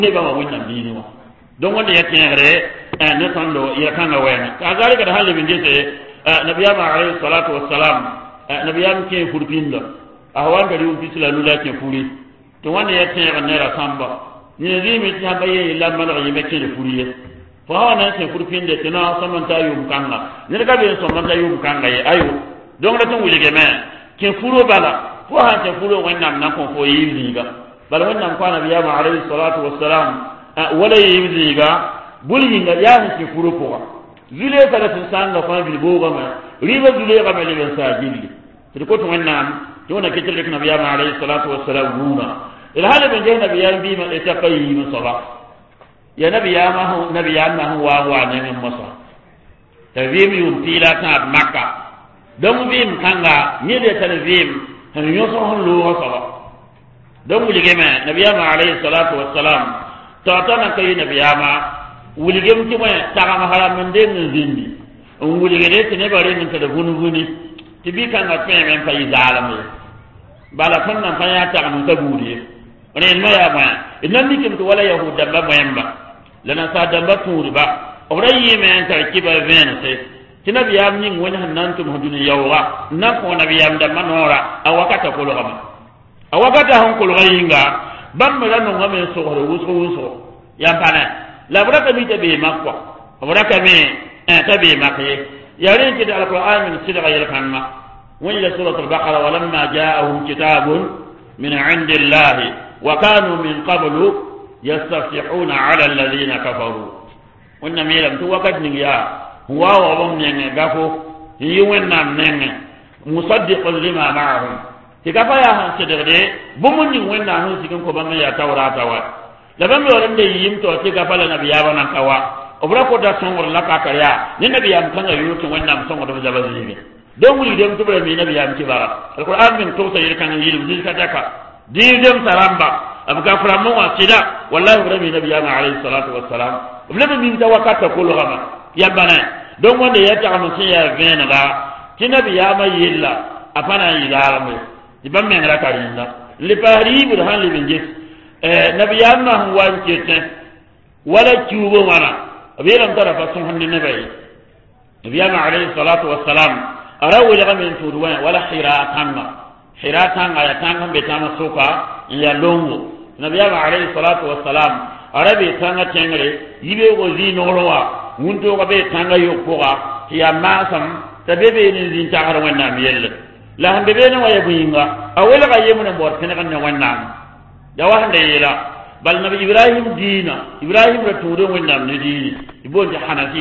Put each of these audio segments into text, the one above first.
ne ba ma wannan dini wa don wanda ya tayare ne tando ya kanga wayna ka zalika da halin jese nabiyama alayhi salatu wassalam nabiyam ke furpinda ahwan gari un fisla lula ke furi to wanda ya tayare ne ra samba ni zimi ta baye lamma la yime ke furiye fa hawana ke furpinde tana saman ta yum kanga ne ka be so man ta yum kanga ayo don da tun wulige me ke furo bala ko ha ke furo wannan nan ko fo yi liga bal wannan kwa nabiyama alayhi salatu wassalam wala yiziga bulhinga ya ci furupo zule kala tin sanga fa bi boga ma riba zule ga mele ben sa jilli to to wannan to na kitel ke nabiya ma alayhi salatu wassalam runa ila hada ben je nabiya bi ma ta qayyim sala ya nabiya ma hu nabiya ma hu wa ne min masa tawim yum tila ta makka dan bim kanga ni de tanzim han yoso hon lo sala dan wulige ma nabiya ma alayhi salatu wassalam tawtana kay nabiyama wuligem ti moy taga mahala men de ngindi wulige de tene bare min tada guni tibi kan ga men fa izalame bala fanna fa ya ta mun tabudi ne ma ya ma idan dikim to wala yahuda ba mayamba lana sa damba turiba orayi men tarkiba venate tinabiyam ning woni hanantum huduni yawwa na ko nabiyam da manora awakata ko logama awakata hon ko logayinga bamra no ngame so hore wuso ya pana la braka mi tabe makwa braka mi tabe makye yarin ki da alquran min sidqa yalkanma wa ila surat al-baqara wa lamma ja'ahum kitabun min 'indillahi wa kanu min qablu yastafihuna 'ala alladhina kafaru wannan mi lam to wakat ni ya huwa wa bam ne gafo yi wannan ne musaddiqan lima ma'ahum tigafa ya han sedere bumun ni wenna han sikin ko bamme ya tawrata wa la bamme warande yim to tigafa la nabiya bana kawa obra ko da son wala ka kariya ni nabiya am kanga yuto wenna am son do jabazini don wuli dem to mi nabiya am kibara alquran min to sayir kan yilim din kataka di dem saramba am ka fara mo wasida wallahi rabbi nabiya ma alayhi salatu wassalam obla min tawakata ko lo gama ya bana don wanda ya ta am sai ya vena ga tinabiya ma yilla afana yidara mo ibam men rakarinda li pari bu han li binje nabiyana huwa kete wala tubo mana abiram tara fa sun hanne nabi nabiyana alayhi salatu wassalam arawu li gamin tudwa wala hiratan ya tanga betama soka ya longo nabiyana alayhi salatu wassalam arabi tanga tengre yibe go zinorwa munto ko be tanga yokoga ya masam tabebe ni zin tagara wannan yelle la hambe bena waya buinga awela ga yemuna bor tene kan wannan da wahande yela bal nabi ibrahim ra tudo wannan ne dini ibonde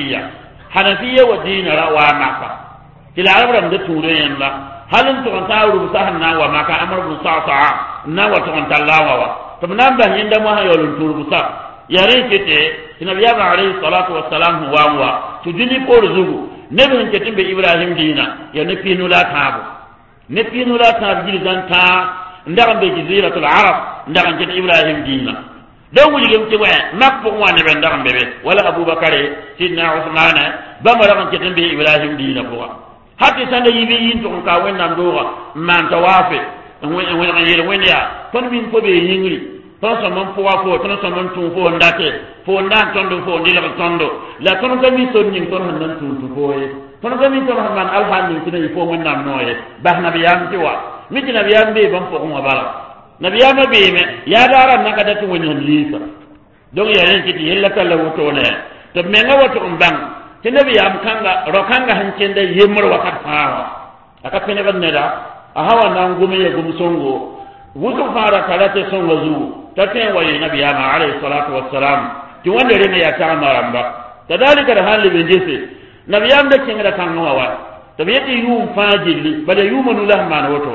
hanafiya wa dina ra wa maka kila arabram da tudo yalla halin to kan tawru sahanna wa maka amr bin sa'sa na wa to kan tallawa wa to nan ban yinda mu hayolun turu sa yare kete nabi alayhi salatu wassalam wa tujini ko ruzugu ne bin kete be ibrahim dina ya ne pinula tabu ne pinula ta bilzan ta ndaram be jaziratul arab ndaram ke ibrahim dina do wuli gem ci wa makko wone be ndaram be wala abubakar sidna usman ba ma ram ke be ibrahim dina ko hatta sanda yibi yin to ka wonna ndoga man tawafe wona yele wenya ton min ko be yingri ton so mon fo wa ko ton so mon tu fo ndate fo ndan tondo fo ndila tondo la ton ko mi son nin ton nan tu fo ton ko min to man alhamdu tini fo mon nam noye bah nabiyam ti wa mi ti nabiyam be bam fo ko bala nabiyam be me ya dara naka datu wonyon lisa donc ya ren ti yella kala woto ne to me nga woto mbang ti nabiyam kanga rokanga hancende yemor wakat faawa aka pene ban ne da ahawa nan gumi ya gum songo wuto fara kalate songo zu taten waye nabiyam alayhi salatu wassalam ti wanda rene ya ta maramba kadalika da halin benjese nabiyam da kinga kan wa tabiyati yum fajili bada yumanu lahman woto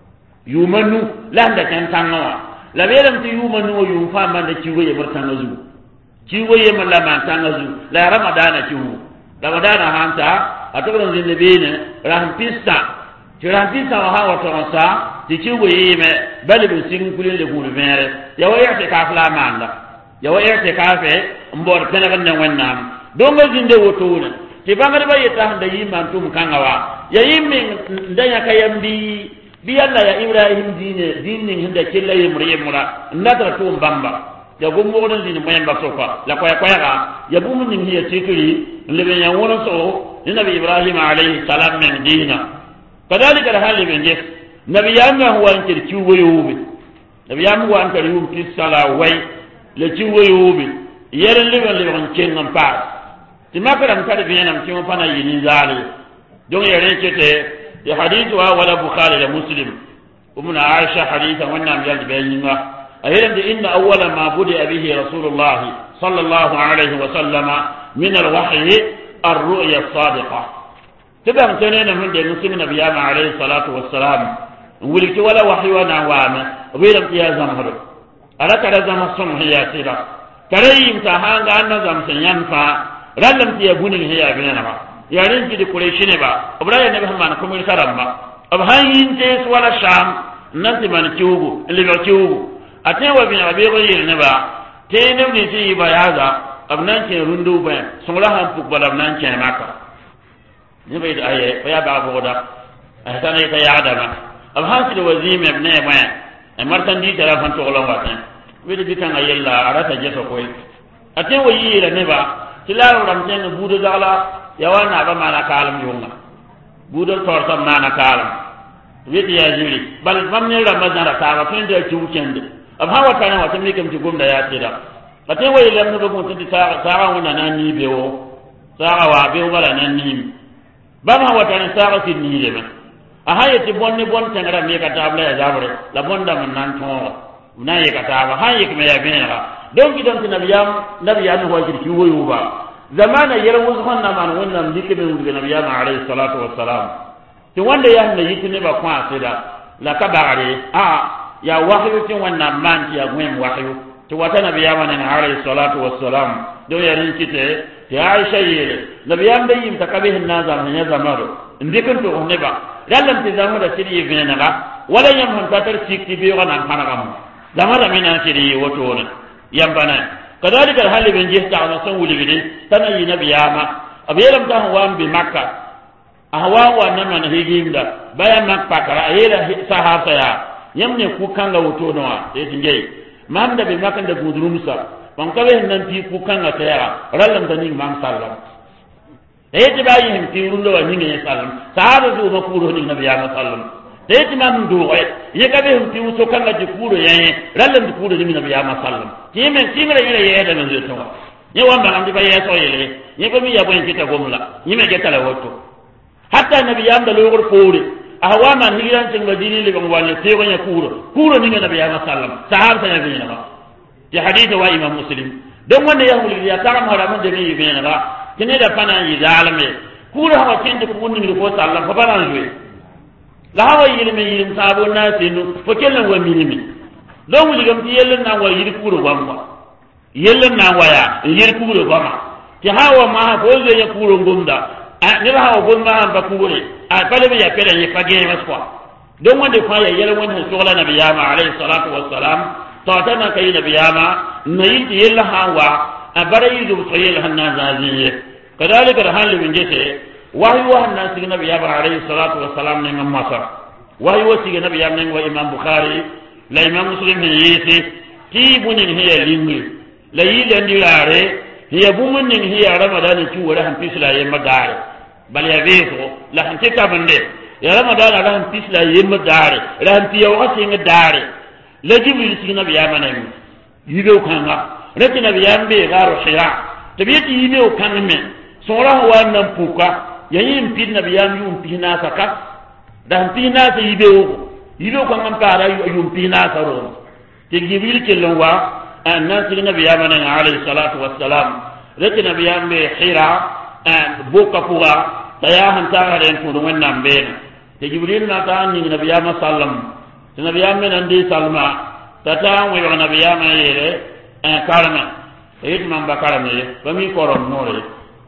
yumanu landa kan tanwa la belam ti yumanu yum fa man da ciwo ye martanga zu ciwo ye mallama tanga zu la ramadana ciwo ramadana hanta atokon zinde bene ran pista tirantisa wa hawa tonsa ti ciwo ye me bali be sin kulin le gulu mere ya waya te ka fla manda ya waya te ka fe mbor tenagan nan wannan donga zinde woto ne ti bangare ba yeta handa yiman tum kangawa ya yimin ndanya kayambi bi Allah ya ibrahim dinin hinda killa yimri mura ndatra tum bamba ya gummo don din moyen ba sofa la koya koya ya bumu nin hiya tikiri lebe ya wono so ni nabi ibrahim alayhi salam men dina kadalika hali ben jes nabi yamma huwa an kirki woyobe nabi yamma huwa an kari yum tisala way le ci woyobe yeren lebe on cengam pa ti makaram kadi benam ci mo pana yini zali don yere kete ya hadithu wala bukhari la muslim umna aisha haditha wannan yaldi bayinga أيضا إن أول ما بدأ به رسول الله صلى الله عليه وسلم من الوحي الرؤيا الصادقة تبقى تنين من دي مسلم نبيام عليه الصلاة والسلام ولك ولا وحي ونعوامة ويلم يا زمهر ألا ترى زمه الصمح يا سيرا ترى امتحان أن زمسن ينفع رلم تيبوني هي بينما يعني انت دي كليشين با وبرايا نبي همان كم الكرم با أبهاي ينتيس ولا شام ننتي من تيوبو اللي بيتيوبو atewa bin abego yel ne ba te ne ni ti ba yaza abnan ke rundu ba sumla han puk bala abnan ke maka ne bai da aye ya ba boda ahsan ne ta yada ba abhan ti wazim ibn ma martan di tara fan to olon watan wi di kan ayella arata je so koy atewa yel ne ba tilaro ram ten budo dala yawana ba mana kalam yunga budo torta mana kalam wi ti ya jiri bal mamne ramazan ta ba fin da chuchende abha wata na wata mikem ti gumda ya tida ate way lam no bugun ti saga wona nan ni bewo saga wa bewo bala nan ni ba ma wata ni saga ti ni le ma aha yeti bonni bon tangara me ka tabla ya jabre la bonda man nan to na ye ka taba ha ye me ya benera don gidan ti nabiyam wa ki woyu ba zamana yar wuzhan na man wannan dike be wudi nabiyam alayhi salatu wassalam ti wanda ya ne yiti ne ba kwa sida la kabare ya wahyu tin wannan man ya gwem wahyu to wata nabiyama nan alayhi salatu wassalam do ya rinkite ya aisha yele nabiyam da yim takabihin nazar ne zamaro indikin to ne ba dallan ti zamu da siri yevena ga wala yam han tatar sikti be wana hanagam zamara mina siri woto ne yambana kadalika hali ben jesta na san wuli gide tanayi nabiyama abelam ta wan bi makka ahwa wa nan higimda bayan makka kara ayela sahaba ya yamne ku kanga woto no wa e tinje mamda be makanda gudurumsa ban kabe nan ti ku kanga tayara rallam tani mam sallam e ti bayi him ti rundo wa ninge sallam sahaba zu ma kuro ni nabi ya sallam e ti mam do ye kabe him ti wuso kanga di kuro ye rallam di kuro ni nabi ya sallam ti men ti mere ye da nan zo to ye wamba am di baye so yele ye ko mi ya bo en kita gomla ni me getala woto hatta nabi ya da logor pore ahwama hiran tin madini le bangwale te gonya kuro ni nabi ya sallam sahaba ya bin ba ya hadith wa imam muslim don wanda ya huli ya taram haramun da mi bin ba kine da fana yi zalame kuro hawa kin da kun ni ko sallam fa bana juwe la hawa yilmi yilim sabo na sinu fo kellan wa minimi don wuli gam ti yellen na wa yiri kuro bamba yellen na waya yiri kuro bamba ti hawa ma ko je ya kuro gumda ne ba hawa gumma ba kure a pale be ya pele ni fage maswa don wanda fa ya yalla wannan shugala nabiyama alayhi salatu wassalam to ta na kai nabiyama nayi yalla hawa a barayi du sayil hanna zaziye kadalika da halin min jete wahyu wa hanna sig nabiyama alayhi salatu wassalam ne mamma sa wahyu wa sig nabiyama ne wa imam bukhari la imam muslim ne yete ti bunin hiya lingi la yidan dirare hiya bunin hiya ramadan ci wala han fisla yemma dare bal ya beto la han tika bande ya ramadan la han fisla yemma dare la han tiya wasi nga dare la jibril sig nabiyama ne yibe kanga rati nabiyam be garo shira tabiyati yibe kanga me sora wa nan puka yayin pin nabiyam yum pina saka dan pina sa yibe kanga para yum pina sa ro te jibril kellon wa annas sig nabiyama ne alayhi salatu wassalam rati nabiyam be hira boka puga taya han tara den ko wannan be te jibril na ta ni nabiyama sallam te nabiyam nan di salma tata wa nabiyama yele karama eyit man bakarame bami koron nore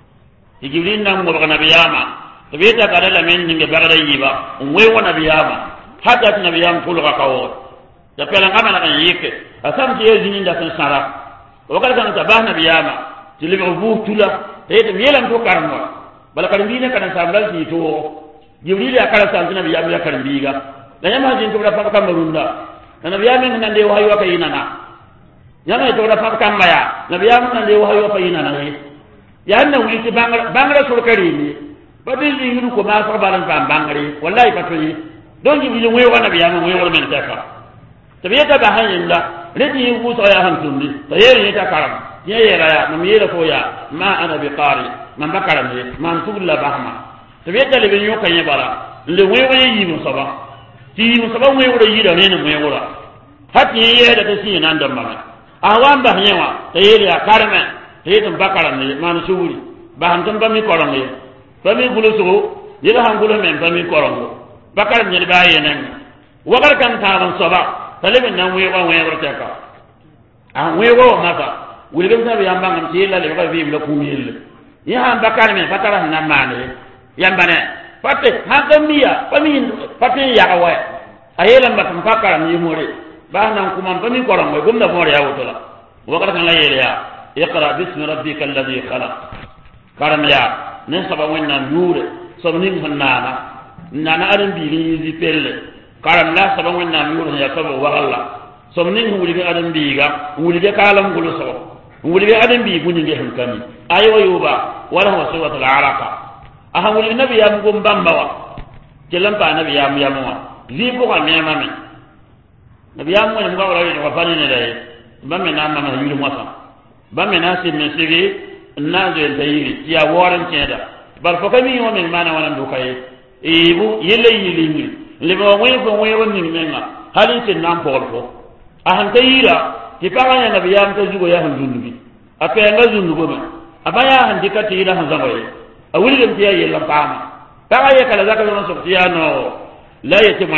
jibril nan mo nabiyama tabeta kadala men ninge bagada yiba we wona nabiyama hatta nabiyam kulga kawo da pela ngama na yike asam ti yezi ninda san sara o kala kan ta bahna nabiyama tilbe bu tula eyit yelam to karmo bala karmbina kana sambal ti to jibril ya kala san nabiyama ya karmbiga da yama jin to da fa kamarunda nabiyama nan de wahayu ka yinana yana to da fa kamba ya nabiyam nan de wahayo fa yina na he ya na wuli ti bangra surkari ni badin ni ko ma fa balan fa bangare wallahi patoni don ji bi we wana nabiyam we wala men ta ka tabiyata ba hanin la redi yu so ya han tundi tayeri ta karam yera ya nam yera ko ya ma ana bi qari man bakara ne man tulla bahma tabiyata le bin yokan ya bara le we yi musaba ti musaba we wura yi da ne ne we wura hati yera ta shi nan da ma awan ba nyewa tayeri ya karme tayeri bakara ne man suri ba han tan ba mi koron ne ba mi gulu so yera han gulu men ba mi koron bakara ne ba yenen wagar kan ta ban saba talibin nan we wa we wura ka an we wo maka wulgam tabi yamba ngam tiyela le ba vim la kumil ya han bakar men fatara na mane yamba ne fatte hakamiya pamin fatte ya gawa ayela mbakam fakara ni more ba nan kuma pamin koram mo gumna more ya wotola wakar kan la yele ya iqra bismi rabbikal ladhi khalaq karam ya nen saba wenna nure somni hannana nana aran bi ni pelle karam la saba wenna nure ya saba wa Allah somni wulga aran bi ga wulga kalam gulu so wulga adan bi guni nge hankami ayo yuba wala huwa sawatul araqa aha wulga nabi ya ngum bambawa kelam pa nabi ya mwa zi ko ka me mame nabi ya mwa ngwa wala yo fani ne dai bamme na mama yulu mwasa bamme na si mesigi na je tayiri ya woran ceda bar fo kami yo men mana wana ndukaye ibu yele yili le ba we ko we woni menga halin tin nan polfo ahan tayira ti paganya nabi yam to jugo ya han jundubi apenga jundugo ma abaya han dikati ila han zangoye awuli dem tiya yella pama pagaya kala zaka no so tiya no la yetima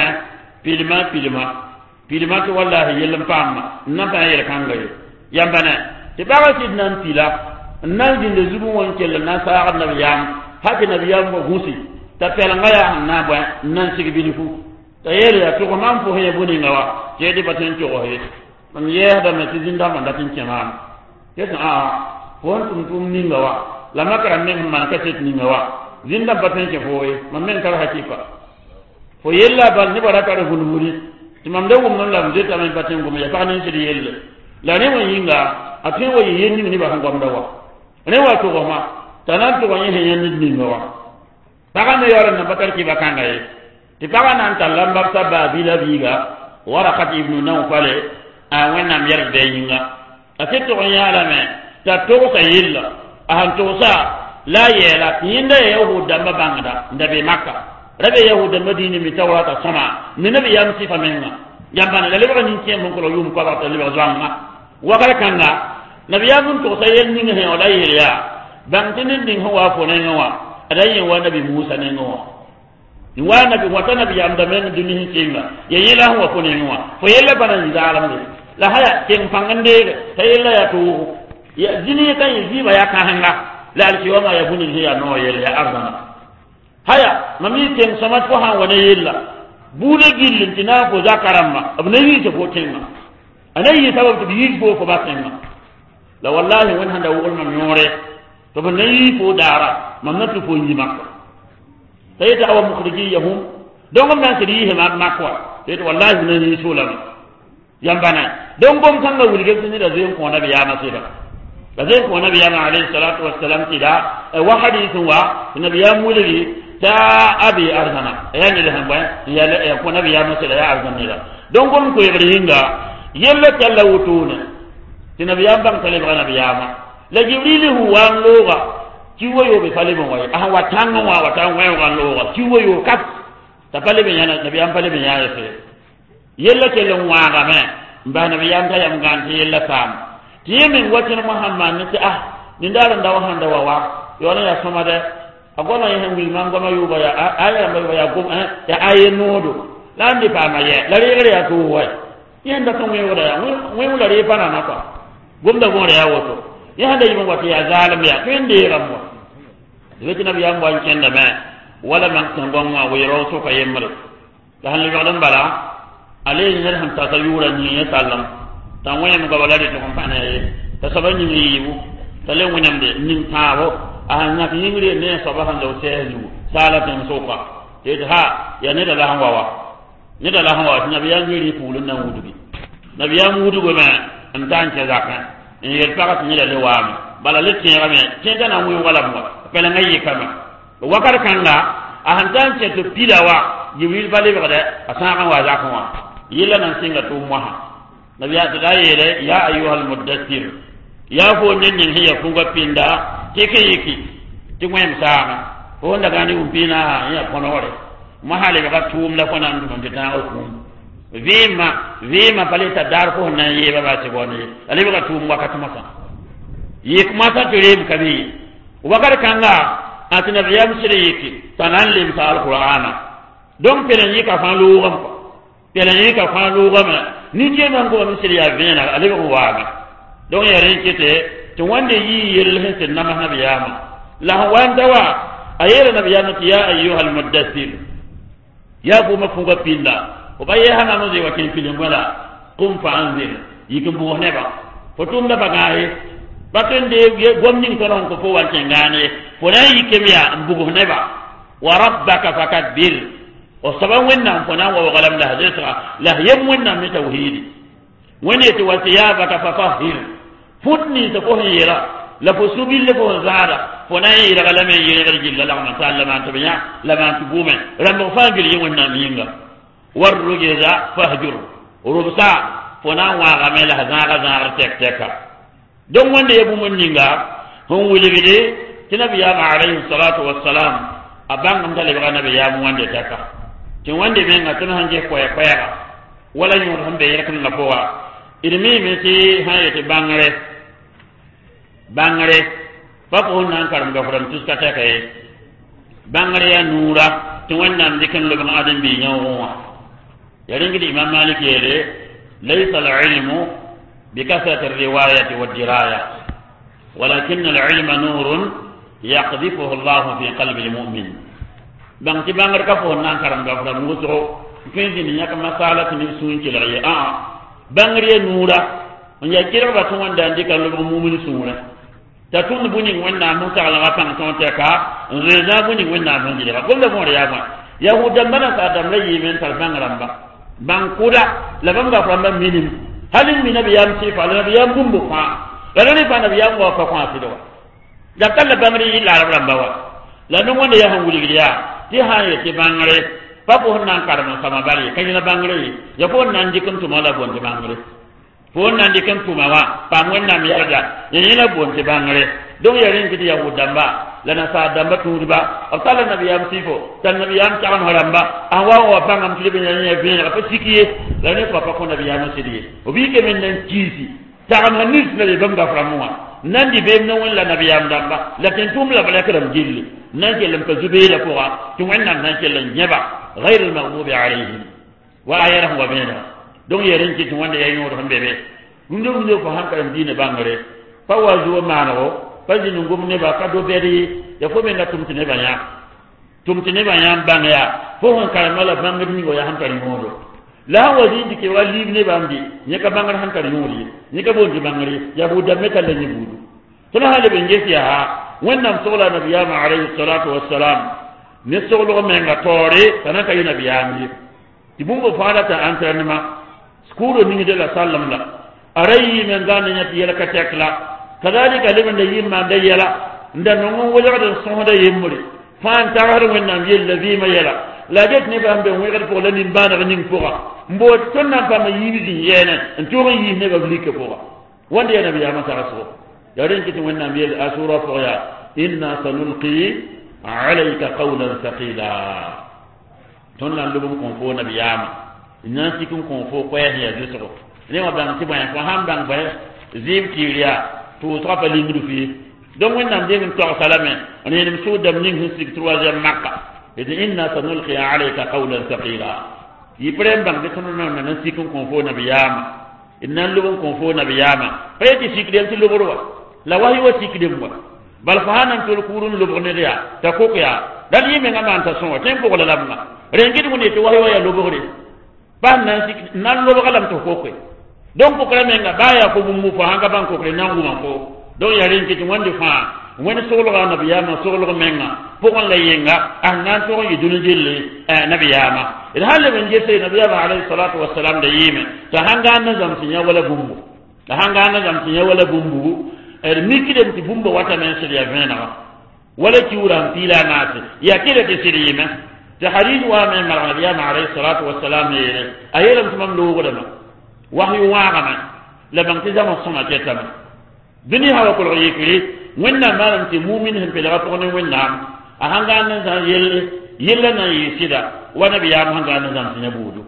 pilima to wallahi yella pama na ba yella kangaye yambana ti baga ti nan pila nan dinde zubu won kella na sa nabi yam hati nabi yam mo husi ta pelanga ya na ba nan sigi bilifu tayere ya to ko man fo he buni ngawa je di baten to he man ye da me tizinda man datin kenan yesa won tum ni ngawa la makara men man ka tet ni ngawa zinda baten ke foye man men kar hakika fo yella bal ni baraka ro hulmuri timam de wum non la mje tamen baten gum ya panin sidi yelle la ne won yinga atin wo yenni ni ba kan gom dawa ne wa to goma tanan to won yenni ni ngawa taga me yoro na bakar ki bakanga ye ti taga nan talamba sababila biga waraqat ibn nawfal wenam yarde yinga aketo yala me ta to ka yilla ahan to sa la yela yinda yahuda mabangada ndabe makka rabe yahuda madini mi tawata sama ni nabi yam sifa menga yambana la lebra ni tiembo ko yum ko ba ta lebra zanga wakala kanga nabi yam to sa yel ni he ola yela bantinin din hawa fo ne ngawa adayi wa nabi musa ne ngawa ni wa nabi wata nabi yam da men duni hinga yela hawa fo ne ngawa fo yela bana ndalam ne la haya ken pangande tayella ya to ya jini kan yiba ya ka hanga la alkiwama ya buni hiya no yella ya arzana haya mami ken samat ko han wana yella bude gillin tina ko zakaramma abnayi to ko tenma anayi sabab to yi ko ko batenma la wallahi wan handa wol man yore to banayi ko dara mamnatu ko yi makka tayta aw mukhrijiyahum dongam nan sidi he makwa tayta wallahi nan yi sulama yambana don bom kanga wulge tini da zai ko nabi ya masira da zai ko nabi ya alayhi salatu wassalam tida wa hadithun wa nabi ya mulli ta abi arzana yani da hamba ya ko nabi ya masira ya arzana da don bom ko yebri hinga yella talla wutuna ti nabi ya bang tale ba nabi ya ma la jibril huwa loga kiwo yo be fale bon way aha watanga wa watanga wa loga kiwo yo kat ta fale be yana nabi ya fale be yana fe yella kelon waaga me mbana be yanta yam ganti yella tam tiyemin watin muhammad ni ni ndara ndawa handa wawa yona ya somade agona yehen wi man gono yuba ya aya mba ya gum ya aye nodo landi pa ma ye la re ya to way yenda kan we wala ya we wala re pa na napa gumda gore ya woto yanda yima wati ya zalim ya kende ramwa wetina bi yam wan kenda me wala man kan gonwa we ro so ka yemre da han li wadan bala ale ni han ta yura ni ya sallam tan wayam go balade to kompana ye ta sabani ni yibu tale wonam de nin tawo a na ki yimre ne sabahan do teju salatan soka te ha ya ne da lahan wawa ne da lahan wawa nabi ya ngiri fulun nan wudubi nabi ya wudu go ma antan ke zakka in yel pagat ni le wama bala le tiara me tienda na wi wala mo pela ngai kama wakar kanga a hantan ce to pilawa jibril bale bada asaka wa zakka wa yilla nan singa to mo ha nabi ya da yele ya ayyuhal muddathir ya fo nen nen hiya kunga pinda teke yiki tingwem saama ko ndaga ni umpina ya konore mahale ga tum la kona ndu ndita o vima paleta dar ko na yeba ba ti boni ali ba tum wakati masa yik masa tere kabi wakar kanga atina biyam shiriki tanan lim sa alqur'ana donc pelen yika fa lu gam ko pelen yika fa lu gam ni je man ko mi shiriya vena ali ko waga donc ya renkete to wande yi yel hen na mahnabiyama la wanda wa ayera nabiyama ya ayyuhal muddathir ya bu mafunga pinda obaye hana no de wakin filin wala qum fa anzir yikum bu neba fotum da bagaye batende ye gomnin tonon ko fo wante ngane fo na yikemiya mbugo neba wa rabbaka fakabbir o saban wenna fo na wa galam la hadisa la yem wenna mi tauhid wene to wasiyabaka fatahhir futni to ko hira la fo subil le fo zara fo na yira galame yira jilla la ma sallama to biya la ma tubume rambo fangil yi wenna minga والرجزة فهجر وربسا فنا وغامل هزاغ تك دون وند يبو من نيغا هم ولغدي تنبي يا عليه الصلاه والسلام ابان من تلي بغا نبي يا وند تك تن وند بين تن هانجي كوي كوي ولا نور هم بي ركن نفوا irmi meti hayete bangare papo nan karam ga furan tuska ta kai bangare ya nura tun wannan dikan lugan adam bi nyawo يرنجد الإمام مالك يلي ليس العلم بكثرة الرواية والدراية ولكن العلم نور يقذفه الله في قلب المؤمن بانتي بانغر كفو نانكرم غفر موسو فين نياك مسالة نسون كلاي بانغر نورا on ya kira ba tun wanda andi kan lugu mu'min sura ta tun buni wannan mun ta ala kan ton ta ka reza buni wannan mun jira ko da mo ya ba yahudan bana sa da mai men tar bangran ba bankuda labam ga famba minim halin mi nabiyam ci fa nabiyam bumbu fa la ne fa nabiyam wa fa kwa fi do da kala bamri la ramba wa la no wanda ya hanguli giya ti haye ti bangare pa ko nan karama sama bari kany na bangare ya ko nan dikum to mala bon ti bangare ko nan dikum to mawa pa wannan mi yarda yin la bon ti bangare don yarin gidi yahudan ba lana sa damba tuuba abtala nabiyam sifo tan nabiyam taam haramba awa wa fangam tibe nyanya bina fa sikiye lane fa ko nabiyam sidiye obi ke men nan kisi taam hanis na le banga framwa nan di be non wala nabiyam damba lakin tum la balakram jilli nan ke lam ka zubira ko tu wannan nan ke lan nyaba غير المغضوب عليهم وآيرهم وبينهم دون يرنكي تو wanda yayin wor hambe be ndo ko hankaram dina bangare fa wazu maanawo faji ngum ne ba ka do beri ya fo men na tumtine banya bangya fo hon kala mala bangar ni go ya hankari modo la waji dike wali ne bambi ne ka bangar hankari modi ne ka bondi bangare ya bu da meta le ni budu to na hale ben gesiya ha wannan sola nabiyama alayhi salatu wassalam ne solo men ga tore tanaka ina biyami tibumbo fara ta antrenema skuro ni de la sallam la arayi men gane nyati yela ka tekla kadalika liman da yimma da yela ndan non wala da sonda yemuri fan tarar wannan yel ladhi ma yela la det ne bambe wi gar ko lanin bana nin fuqa mbo tonna ba ma yibi yena ntoro yi ne ba blike fuqa wanda ya nabi ya masa rasul ya rin kitin wannan yel asura fuqa inna sanulqi alayka qawlan thaqila tonna lubum kon fo nabi yama inna sikum kon fo ko ya yusro ne wa ban ti ban ko ham ban ba zib kiriya to trapa lingu fi donc wannan degen to salame ani nim sudam ning hisik 3e makka et inna sanulqi alayka qawlan thaqila yiprem bang de tono non nan sikun kon fo nabiyama inna lubun kon fo nabiyama peti sikdem ti luburo la wahi wa sikdem wa bal fahanan to kurun lubone ya ta kokya dal yime ngama anta so tempo ko lamna rengidi mo ne to wahi wa ya lubore ban nan sik nan lubo kalam to kokwe donc ko kala menga baya ko mu fa hanga ban ko nangu man ko do ya rin ki wonde fa woni solo ga nabiyama solo menga ko on la yenga an nan to yi dunu jille nabiyama ida halle ben je sai nabiyama alayhi salatu wassalam da yime ta hanga nan zam sinya wala bumbu la hanga na zam tiya wala bumbu mikide ti bumba wata men se ya vena wala kiura pila nati ya kile ke sirima ta hadith wa min marhabiya ma alayhi salatu wassalam ayela tumam lo godama wahyu wa gama la ban tizama sama ketama bini hawa ko yikiri wenna malam ti mu'min hen pela ko ne wenna a hanga na za yella na yisida wa nabiya hanga na zam tinya budu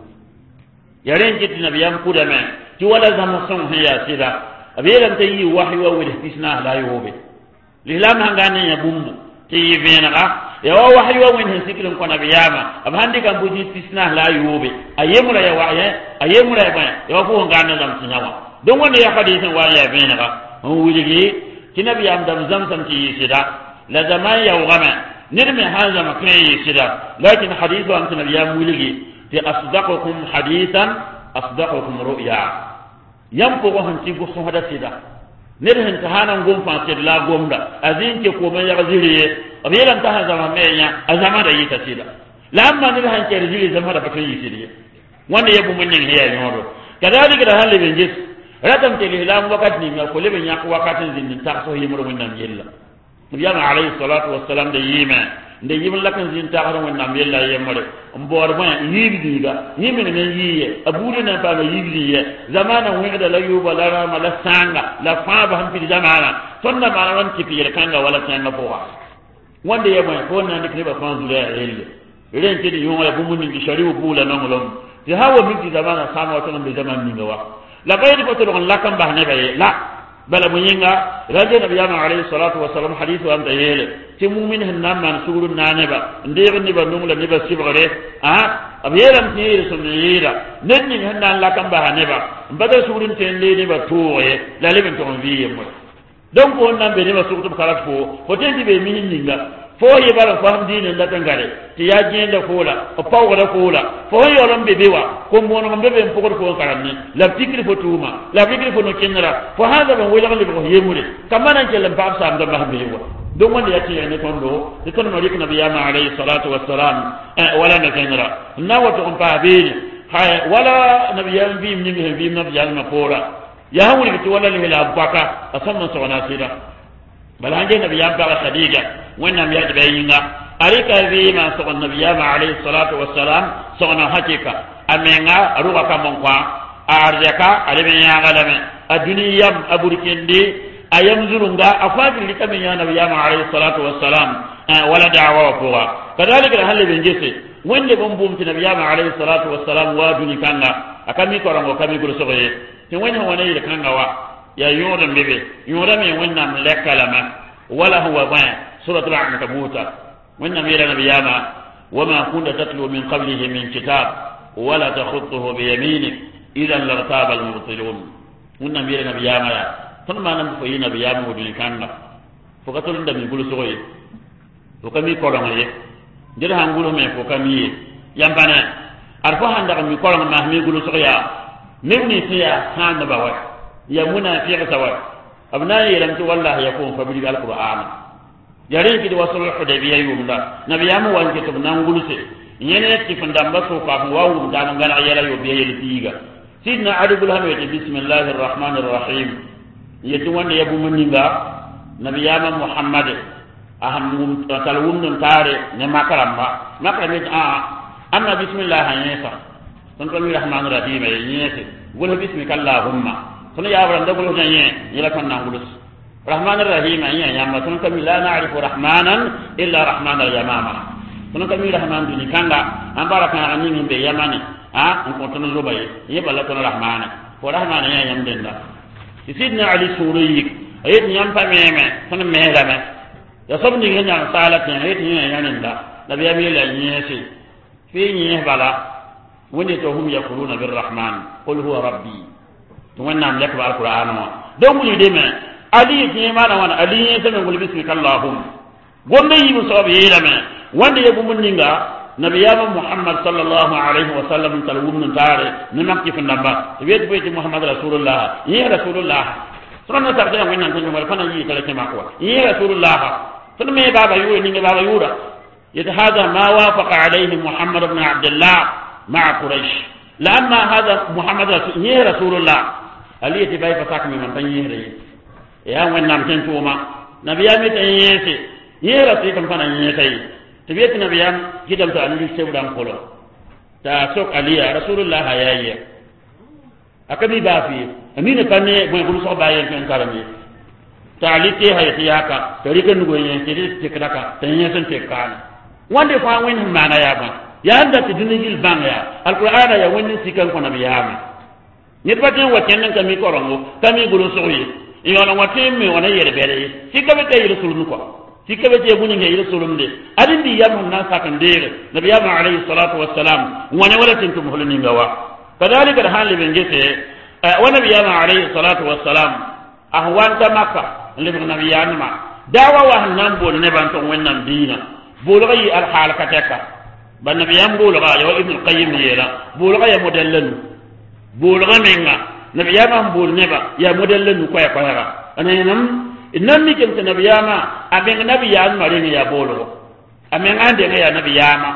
yaren kiti nabiya kuda me ti wala zama son hiya sida abiran tayi wahyu wa istisna la yobe lilam hanga ne ya bumbu ti vena ya wa wahyu wa min sikilin ko nabiyama am handi kan buji istisna la yobe ayemura ya wahye ayemura ya ba ya ko ngana zam tinyawa don wanda ya hadisin wa ya vena ka wuligi kinabiyam dam zamzam ti sida la zaman ya wama nirme haza makne sida lakin hadithu an nabiyam wuligi ti asdaqukum hadithan asdaqukum ru'ya yampo ko hanti go so hada sida nirhen tahana ngom fa la gomda azin ke ko man ya ziriye abilan ta haza ma menya azama da yita sida lamma nirhen ke ziriye zama da fatan yisiriye wanda yabu munnin hiya nyodo kadalika da halle ben jis ratam te lilam wakat ni ngal ko lebe nyak wakatin zin ta so yimro mun nam yella nabiyana alayhi salatu wassalam de yima nde yimin lakan zin ta haran wannan yella yemore mbor ma yibdi ga yimin ne yiye abudu na ba yibdi ye zamana wada la yuba la rama la sanga la fa ba han fi zamana sonna ma ran ki fi kanga wala tanga poa wanda yema ko nan ne ba fa zule yelle ren ki di yoma bu mun ni shari'u bula nangolom ti hawa min zamana sama wato nan be zaman ni gawa la bayni ko to lakam bah ne baye la bala munyinga raje nabiyana alayhi salatu wassalam hadithu am dayele ti mu'min hannan man surun naneba ndebe ni ba numla ni ba sibare abiyeram ti sunira nenni hannan lakam bah ne ba mbada surun tende ni ba toye la leben to viye mo donc on nan be ni ba surun karat ko tendi be mininga fo yebara fam dine ndata ngare ti ya jenda kola o pawra kola fo yolam be bewa ko mono ngam be pokor ko karanni la fikri fo tuma la fikri fo no kenra fo hada ban wala ngali ko yemure kamana ke lam bab sam da mahbe wa do wanda yati ne tondo de ton mari ko nabiyama alayhi salatu wassalam wala na kenra nawatu on pa be hay wala nabiyam bi min bi nabiyama kola ya hawri to wala le la baka asamma so na sida balanje nabiyam ba khadija wannan ya da yinga arika bi ma so nabiyama alayhi salatu wassalam so na hakika amenga aruka kamon kwa arjaka alebe ya galame aduniyam aburkindi ayam zurunga afabi likamen ya nabiyama alayhi salatu wassalam wala da'wa wa kadalika halle ben jesse wonde bon bum nabiyama alayhi salatu wassalam wa duni kanga akami ko rango kami guru soye te woni wona ile kanga wa ya yoram bebe yoram e wonnam lekalama wala huwa ba suratul ankabut wonna mira nabiyama wama kunta tatlu min qablihi min kitab wala takhutuhu bi yaminik idan lartaba al mubtilun wonna mira nabiyama ya ton manam ko yina nabiyama woduni kanga fo katol ndami gulu soye to kami ko rango dir hangulo me fo kami yambana arfa handa mi ko rango ma mi gulu soya mibni fiya handa bawa ya munafiq sawa abnani lam tu wallahi yakun fa bil alquran yare ki wasul hudaybiya yumda nabiyamu wanke to nangulse yene ki fandamba so fa wawu dan ngana yala yo biye yeli tiga sidna ali bil hamid bismillahir rahmanir rahim yetu wanda yabu muninga nabiyama muhammad aham talawum nun tare ne makaramba makarami amma bismillah yesa ton ko rahmanir rahim yese gol bismikallahumma kono ya wala ndagol nyanye yela kan nangulus rahmanir rahim anya nyamba kono kam la na'rifu rahmanan illa rahmanal yamama kono kam rahman duni kanga ambara kan ani be yamani on ko tono zobaye yebala kono rahmana ko rahmana nya nyam denda sidna ali surayi ayet nyam pa meme kono mehrame ya sabni nya salat nya ayet nya nyanenda nabiya mi la nyese fi nye bala woni to hum yakuluna birrahman qul huwa rabbi to wannan ya ka alquran wa don mu de me ali ke mana wana ali ne sanin gol bismillahum gombe yi musabi yela me wanda ya gumun ninga nabiyama muhammad sallallahu alaihi wasallam talwum tare ni makki fi namba wet be muhammad rasulullah ya rasulullah sunna tarjuma wannan tan mo fana yi kala ke makwa ya rasulullah sun me baba yu ni baba yura yata hada ma wafaqa alaihi muhammad ibn abdullah ma'a quraish lamma hada muhammad ya rasulullah ali ti bay pasak mi man tan yere ya wannam ten tuma nabiyam tan yese yera ti kam kana yete tibiyat nabiyam gidam ta anu sewdan kolo ta sok aliya rasulullah hayya akabi bafi amina tanne boy bulu so bayen tan karami ta ali ti hayati yaka tarika nugo yen ti tikraka tan yesen te kana wande fa wen mana ya ba ya anda ti dunigil banga alqur'ana ya wonni sikan ko nabiyama ni patin wa kenan kami korongo kami gulu soyi yona watin mi wana yere bere sikabe te rasulun ko sikabe te bunyi ngi rasulun de adin di yamun na sakan de nabiyama alayhi salatu wassalam wana wala tintum huluni ngawa kadalika hali ben gese wa nabiyama alayhi salatu wassalam ahwan ta makka lebin nabiyama dawa wa hanan bol ne ban ton wannan dina bolgay al halakataka ban nabiyam bolga ya ibn qayyim yela bolga ya modellanu bolga menga nabiyama bol neba ya modellanu ko ya ko yara anenam innam mi ken nabiyama aben nabiyam mare ya bolgo amen ande ya nabiyama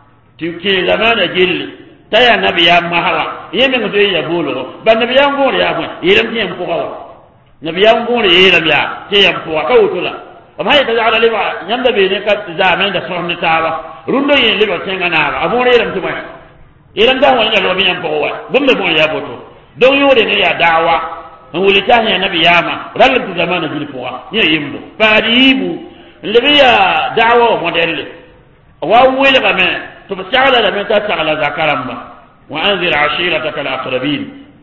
tuke zamana gilli taya nabiyam mahala yeme ngo ya bolgo ban nabiyam bol ya ba yelam tiyam ko gawa nabiyam bol yelam ya tiyam ko ka utula amma ya tajala liba nyanda be ne ka zaman da sohni tawa rundo yin liba tenga na abore yelam tuma yelam da wani lo biyan ko wa gumbe bon ya boto don yore ne ya dawa wuli ta ya nabiyama ralatu zamana jilfuwa ne yimbo faribu libiya dawa modelle wa wele ba me to bisala la me ta sala zakaramba wa anzir ashirataka alaqrabin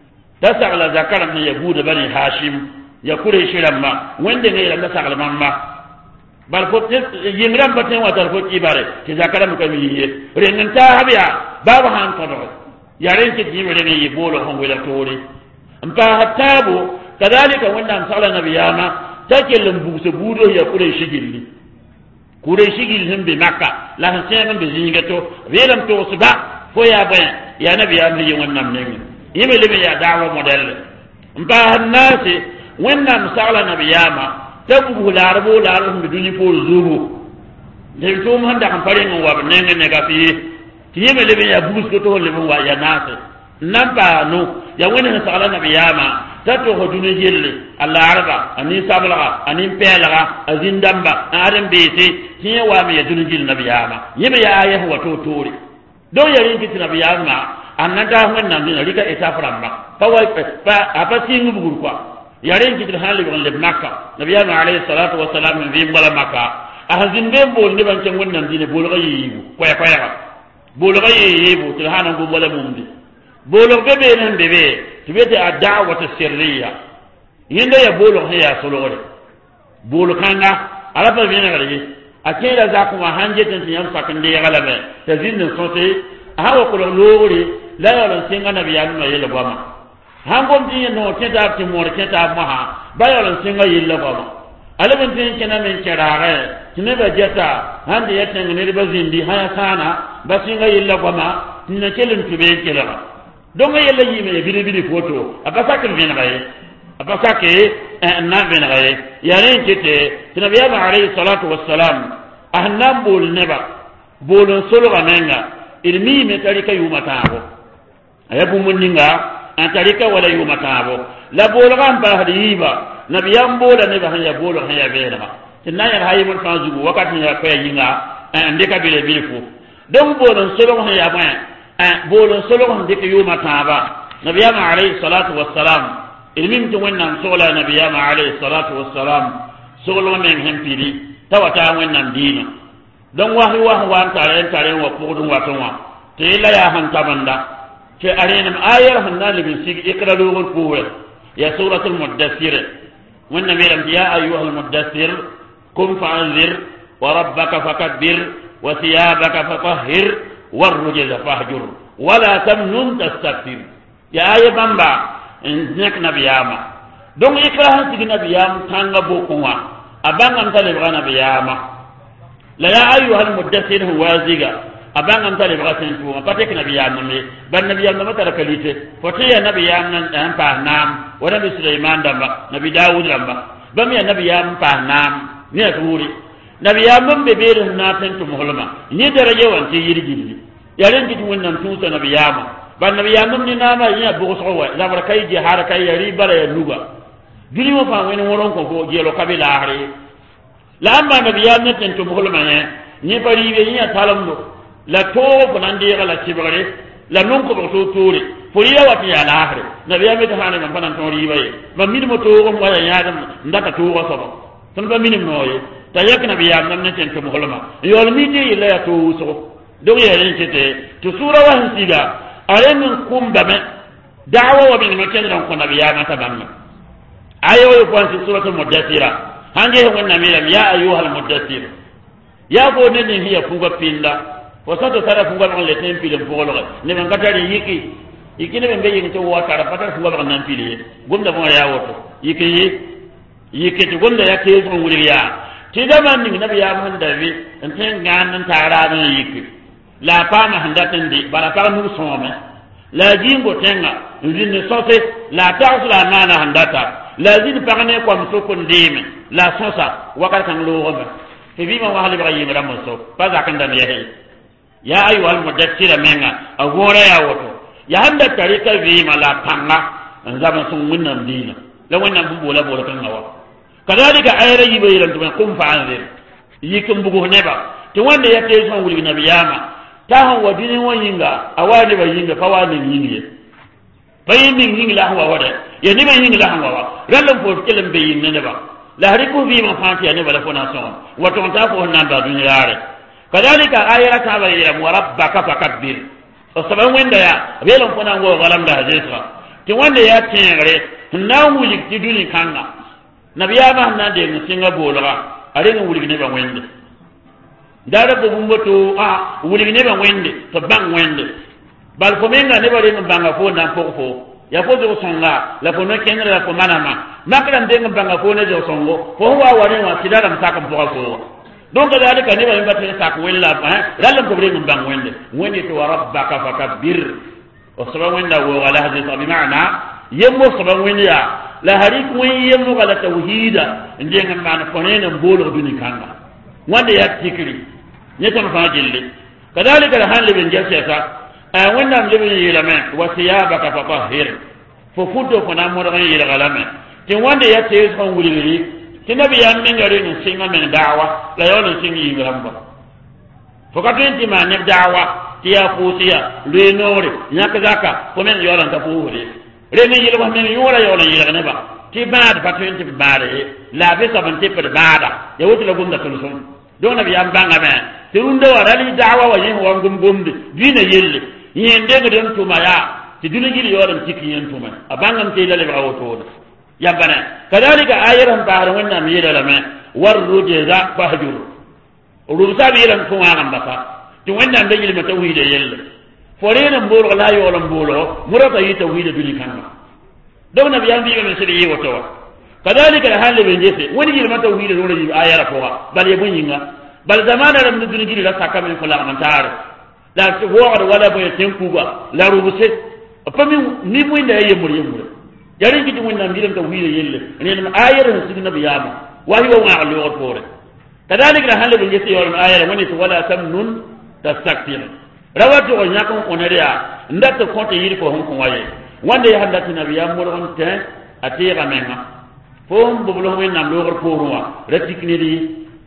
ta sala zakaram ne yahuda bani hashim ya kure shiramma wanda ne ya sala mamma bal ko yimram baten wa tar ko ibare ti zakaram ko mi yiye rengan ta habiya baba han ko do yaren ki yimre ne yibolo hon wala tori ampa hatabu kadalika wanda sala nabiyama takelum buse budo ya kure shigilli kure shigil himbe makka la hasen be zingato welam to suba fo ya bayan ya nabiyam li wannan ne yime lebe ya dawa model ampa hannasi wannan sala nabiyama tabu larabo larabo biduni por zubu de to man da kan pare ngwa nenge ne gafi tiyeme lebe ya bus ko to lebe wa ya nase namba no ya wani sala nabiyama tato ho duni jelle allah arba ani sabla ani pelaga azin damba adam bete tiye wa me ya duni jil nabiyama yeme ya aya wa to tori do yari kiti nabiyama annata wannan din rika eta framba tawai pa apa singu bugur kwa yaren kitir hali gon le makka nabiyana alayhi salatu wassalam bi bala makka ahazin be bol ne ban tan wannan dine bol gayi ko ya ko bol gayi bu tilhana go wala mumdi bol be be nan be be tibete ad-da'wat as-sirriya yinda ya bol ya solore bol kanga araba be na gari akira za kuma hanje tan yan sakande ya galabe tazin sote hawa ko lori la yalan singa nabiyana yela bama hangom tin no keta ti mor keta maha bayalan singa yilla baba alabin tin kena men kerare tine ba jeta hande yeten ne riba zindi haya sana ba singa yilla baba tinna kelin tube kela donga yalla yime biri biri foto abasa kin ben gaye abasa ke na ben gaye yaren kete tinabiya ba alayhi salatu wassalam ahnam bol neba bolon solo gamenga ilmi me tarika yumataabo ayabu muninga antarika wala yumatabo la bolgan ba hadiba nabiyam bola ne ba hanya bolo hanya bera tinna ya hayi mun fazu wakati ya ko yinga ndeka bile bifu don bolon solo hanya ba bolon solo ndeka yumataba nabiyam alayhi salatu wassalam ilmin to wannan sola nabiyam alayhi salatu wassalam solo men hempiri tawata wannan dina don wahi wa tare wa kudun watonwa te la ya hanta banda في أرينم آية هنا لبنسيق اقرأ لغة القوة يا سورة المدثر والنبي يا أيها المدثر قم فأنذر وربك فكبر وثيابك فطهر والرجز فاهجر ولا تمنن تستكثر يا آية بمبا إنك نبياما دون اقرأ هنسيق نبيام تانغ بوكوا أبان أنت لبغى نبياما لا يا أيها المدثر هو زيغا abang am tale bagasen tu patek nabiyam me ban nabiyam ma tara kalite foti ya nabiyam nan pa nam wa nabi sulaiman damba nabi daud damba bam ya nabiyam pa nam ne turi nabiyam mun be bere na tan tu muhlama ni daraje wanti yirgindi yaren kitu wannan tuta nabiyam ban nabiyam ni nama ya bu so wa la bar kay ji har kay yari bala ya luga duli mo fa woni woron ko ko jelo kabila hari la amma nabiyam ne ten to mo holma ni bari be ni talam do la to ko nan de la tibare la non ko to tore furiya wati ya la hari nabiyam ta hane man banan to ribaye ma min mo to ko wala yaadam ndaka to ko so tan ba minim noye ta yak nabiyam nan ne ten to mo holma yol mi de la to so do ya ren tete to sura wa hinsiga ayen kumba me da'wa wa min makan ran ko nabiyam ta banna ayo ko an suratul mudaththira hange wannan mira ya ayyuhal mudaththir ya ko ne ni hiya fuga pinda ko sato tara fuga on le tempi le polo ne man katari yiki ne be yiki to wa tara patar fuga on nan pili gumda mo ya woto yiki to gumda ya ke so wuri ya ti da man ni nabi ya man da bi en ten ganan tara ne yiki la pa ma handaten di bara pa nu some la jingo tenga ni sote la ta'sula mana handata lazim pagane ko am sokon dime la sosa wakar kan lo goba te bima wa hali bayi mara muso paza kan dan yahi ya ayu al mudaththira menga agora ya woto ya handa tarika bima la panga nzama sun munnan dina la wannan bola kan hawa kadalika ayra yibe yiran to kum fa anzir yikin bugo neba te wanda ya te son wuli nabiyama ta han wadini wonyinga awani bayinga kawani yinge bayin yinga la hawa wada ya ni bayin la hawa ralan fo kelam bayin ne ba la hariku bi ma fati ne bala fona son wato ta ko nan ba duniyare kadalika ayara ta bayira wa rabbaka fakabbir o saban wanda ya belan fona go galam da hajesa ti wanda ya tengre na wuli ti duni kanga nabiya ba nan de musinga bolra are ne wuli ne ba wende dara bo bumboto wuli ne ba wende to ban wende bal ko menga ne bare ngam banga fo nan fo ya fo do songa la fo no kenra la fo manama makran de ngam banga fo ne do songo fo wa ware wa sidara msaka mpo ko donc dalika ne ba ngata ta ko wella dalam ko ngam bang wende woni to rabbaka fakabbir o saba wenda wo wala hadith bi maana yemmo saba wenda la harik mo yemmo kala tauhida inde ngam man ko ne mbolo duni kanga wanda ya tikri ne tan fa jille kadalika la halle ben jassa wannan libin yilame wa siyabaka fatahhir fo fudo ko na mo ran yila galame tin wanda ya te son wuliri tin nabi ya min gare ni singa men da'wa la yon singi yamba fo ka tin ti man da'wa ti ya fusiya le nore nyaka zaka ko men yoran ta fuuri re ni yila men yora yona yila ne ba ti baad fa tin ti baade la be saban ti per baada ya wuti la gunda tun son don nabi ya banga men tirunde warali da'wa wa yin wa gumgumde dina yelle yende ngedem tuma ya ti duna gili yoram tikki yen tuma abangam te lale ba woto ya bana kadalika ayaran baar wanna mi yela me warrujza fahjur rusa bi yelan tuma ngam baka ti wanna be yili ma tawhid yelle forena mboro la yolam bolo murata yi tawhid duni kanma daw nabi yam bi men sidi woto kadalika halle be jese woni yili ma tawhid woni ayara ko bal yebun yinga bal zamana ram duni gili la sakamen ko la mantare la wora wala boy tenkuga la rubuse pami ni muinda yemur yari kiti wonna ndiram taw wiye yelle ne ayara sidina biyama wahi wa wa lo tore kadalik la halle be yesi yor ayara woni to wala tamnun tastaktir rawatu o nyakon oneria ndato konte yiri ko hon ko waye wande ya handa tinabiyam mo on te atira menga fom boblo men nam lo ko ruwa ratikni di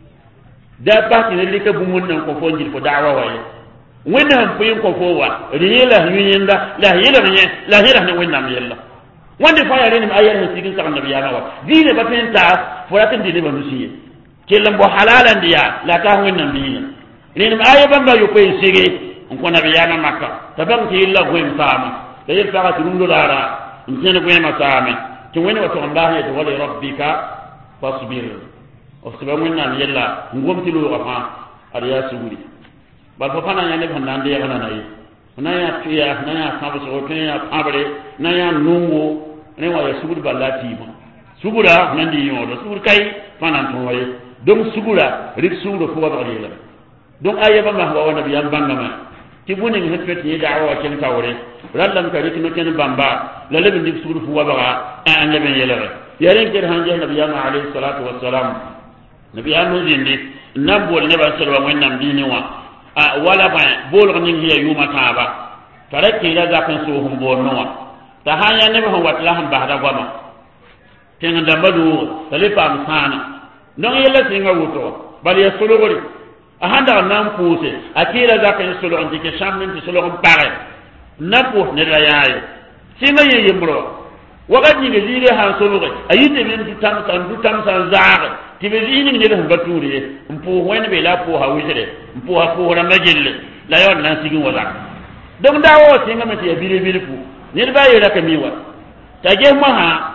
da ba ni lika bumun nan ko fonjil ko da'wa waye wannan fuyin ko fowa riyela yinda la yela ne wannan yella wanda fa ya ne ayar ne cikin sakan nabiya nawa dine ba fenta furatin dine ba nusiye kellan bo halalan dia la ta wannan dine ne ayar ban ba yu ko sige ko nabiya na makka taban ki illa ko insama da yin fa ka tunu dara in ne ko ma same to wani wato Allah ya wali rabbika fasbir o sabamun nan yella ngomti lu fa ariya suguri bal fa fana nyane fana ande ya kana nayi na ya tiya na ya sabu so ke ya abre na ya nungu ne wa ya sugur ballati ma sugura nan di yo do sugur kai fana to waye don sugura rik sugura ko ba dela don ayaba ma wa nabi yan bangama ti bunin hafet ni da'awa ken tawre rallam ka rik no ken bamba la lebin dik sugur fu wa ba an leben yelere yaren ker hanje nabi ya alayhi salatu wassalam nabi ya no dindi nambol ne ba salwa wannan dini wa wala ba bol ni hiya yuma taba faraki la zakan so hum bonno ta hanya ne ba wat la han bahda goma tin da madu talifa amsana non yella singa wuto bal ya sulugori a handa nan puse akira zakan sulu on dike shamin ti sulu on pare napo ne la yayo singa ye yembro wakati ne zile han sulugo ayite min tutam san zaare ti be zini ne da baturi mpo wani be la po ha wisere mpo ha po na majille la yon nan sigin wala donc dawo singa meti biri biri fu ne ba yera kamiwa tage maha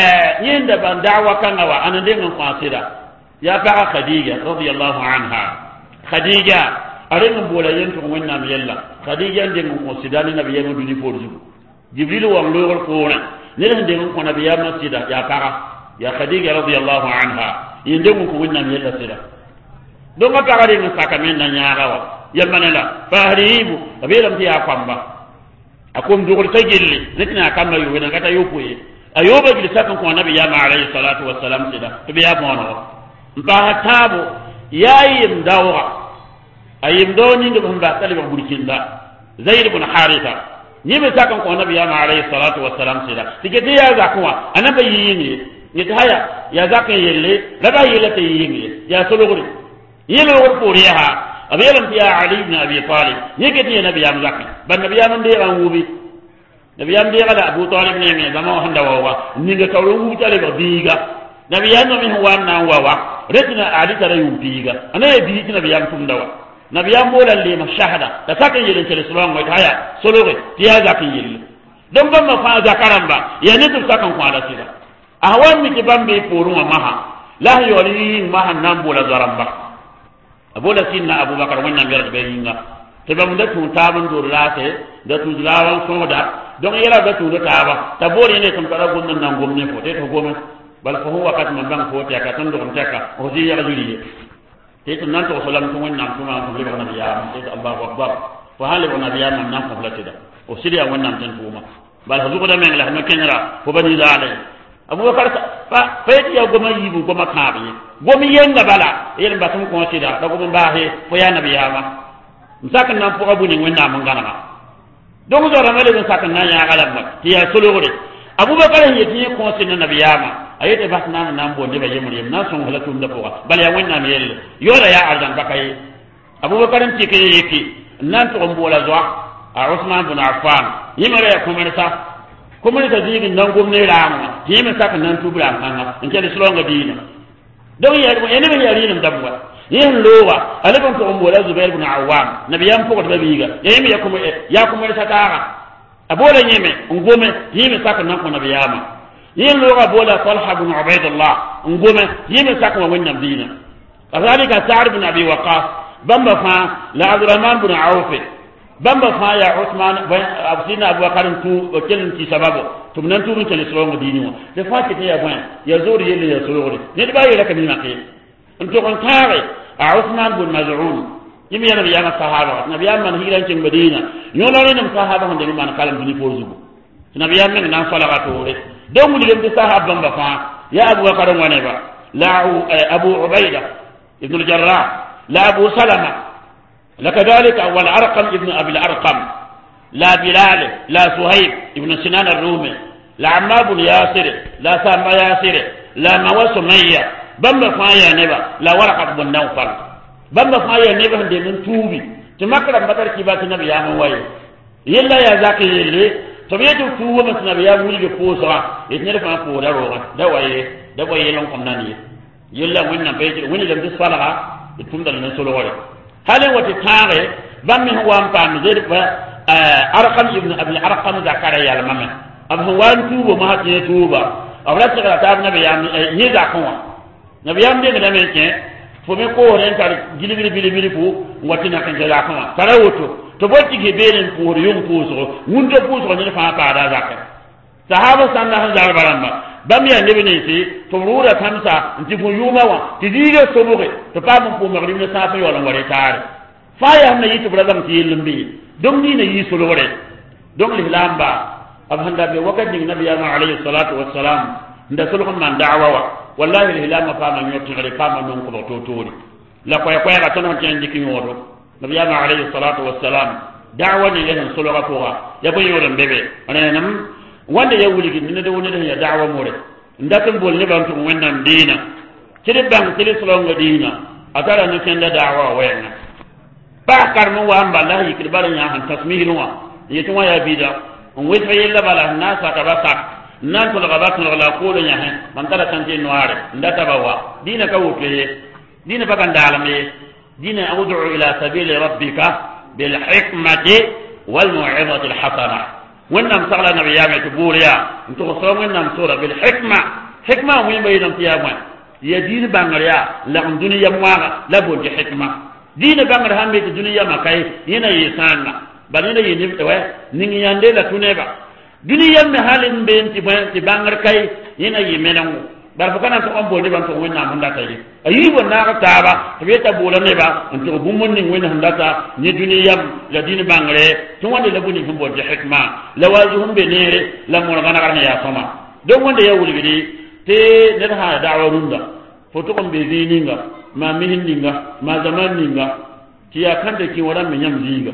yinda ban dawa kan wa anan de ngon kwasira ya ba khadija radiyallahu anha khadija arin bola yentu wannan yalla khadija de ngon kosidani nabiya no duni forju jibril wa ngol ko na ne de ngon ko nabiya masjida ya para ya khadija radiyallahu anha yinde ngon ko wannan yalla sira don ga para de ngon sakamen na nyaarawa yamanala fahribu abiram ti akwamba akum dugul tagilli nikna kamma yu wena kata yokuye ayoba gil sakan ko nabiya ma alayhi salatu wassalam sida to biya mono mba tabo yayim dawra ayim doni ndo mba taliba burkinda zaid ibn haritha nibe sakan ko nabiya ma alayhi salatu wassalam sida tigete ya zakwa anaba yini ni haya ya zakan yelle laba yelle te yini ya sologori yelo wor poriya abiyalam ya ali ibn abi talib yeketi ya nabiya zakka ban nabiya man de ran wubi nabiya man de gala abu talib ne me zama handa wawa ninga tawro wubi talib biga nabiya no min wanna wawa retina ali tara yubiga anaye bi tina nabiya tum dawa nabiya molan le mashahada da sakan yelen tele subhan wa ta'ala sologe tiya zakin yelle don ban ma fa zakaramba ya ne tum sakan ko ala sida ahwan mi ke bambe poruma maha la yori maha nambo la zaramba abola sinna abubakar wannan biyar da bayinga to ba mun da tun taban dur late da tu lawan soda don yara da tu da taba tabori ne kan fara gunnan nan gomne ko te to gome bal fa huwa kat man ban ko te ka tan do on taka o ji ya juli te to nan to sallam to wannan kuma ko le bana ya te Allahu akbar fa hal bana ya man nan ko lati da o siriya wannan tan kuma bal hazu ko da men la no kenra ko bani zale abubakar fa fayti ya goma yibu goma kabe gomi yenga bala yen batum ko sida da goma bahe fo ya nabi yama msakan nan fo abuni wonna mun ganama donc zo ramale ko sakan nan ya galam ma tiya solore abubakar yeti ko sina nabi yama ayete basna nan bo de ba yemul yem nan son halatu nda ko bal ya wonna mi yelle yola ya ardan bakay abubakar ti ke yeki nan to mbola zo a usman bin affan yimare ko mersa kuma ta digi nan gomne rama yimi saka nan tubra kanga in ke slonga dina don ya ene me yari nan dabwa yin lowa aliban to umbola zubair ibn awam nabiyam ko da biga yimi ya kuma ta tara abola yimi ngome yimi saka nan ko nabiyama yin lowa bola talha ibn ubaidullah ngome yimi saka wannan dina kazalika sa'd ibn abi waqas bamba fa la abdurrahman ibn auf bamba fa ya Uthman absina Abubakar tu ken ki sababu to nan tu mun solo dini mo de fa ke ya ban ya zuri yele ya solo ne ba yele kan ni ke to kon tare a Uthman bin Maz'un yimi ya nabi ya sahaba nabi ya man hiran cin Madina yono ne nam sahaba hon de man kalam dini forzugo nabi ya men nan salaga to re don mu de sahaba bamba fa ya Abubakar wane ba la Abu Ubaida ibn al-Jarrah la Abu Salama لكذلك والأرقم ابن أبي الأرقم لا بلال لا سهيب ابن سنان الرومي لا عماب بن ياسر لا سامة ياسر لا موس مية بمب فايا نبا لا ورقة بن نوفل بمب فايا نبا دي من توبي تمكرا مدر كبات نبي يا موي يلا يا زاكي يلي تبيتو توبة مثل نبي يا مولي بفوسرا يتنرف عن فورا روغا دواي يلون قمناني يلا وين بيجي وين لم تسفلها يتفندل من سلوغي halin wata tare ban min wan pam zai fa arqam ibn abi arqam zakara ya lamama abu wan tubo ma hatin tuba awra tsara ta nabi ya ni zakon nabi ya mbe da men ke fo me ko ren tar gili fu wati na kan jala kan tara woto to botti ge beren pour yum puso mun do puso ni fa pa da zakka sahaba sanna han zal baramba bam ya nabi ne si to rura tamsa nti fu yuma wa tidiga sobuge to pa mun ko magrim ne sa fa yola ngore tare fa ya na yitu bradam ti yelumbi dom ni na yi solore dom li lamba ab handa be wakati nabi ya alayhi salatu wassalam nda sulhun man da'wa wa wallahi li lama fa man yotti ngare fa man non ko to tori la ko ya ga tan tan jiki ngodo nabi ya alayhi salatu wassalam da'wa ne yana solo ga poa ya bo yoran bebe ananam wanda ya wuli gin ne da woni da ya da'wa more ndakan bol ne ban to wannan dina kidi bang kidi solo ga dina atara ne kenda da'wa wayna ba karmu wa amballa yi kidi balan ya han tasmihin wa yeto wa ya bida on weta yella bala nasa ka basak nan to ga bakon la ko le nyahen man tala kante noare ndata bawa dina ka wuke dina bakan dalame dina ud'u ila sabili rabbika bil hikmati wal mau'izati al hasana wannan sala nabiyya tuburiya to so wannan sura bil hikma mun bayin tiyama ya din bangariya la duniya ma la bo hikma dina bangar hambe duniya makai yana yisanna balina yini wa ningi yande la tuneba duniya me halin be ti bangar kai yana yimenan bar fa kana to on bodi ban to wonna mun data yi ayi wonna ka taba be ta bola ne ba on to bummun ni wonna ndata ni duniyam la dini bangare to wonde la buni humbo je hikma la wajuhum be nere la mo ngana garne ya sama don wanda ya wuli gidi te ne ha da'wa runda foto kon be zininga ma mihinninga ma zamaninga ti ya kande ki waran me nyam diga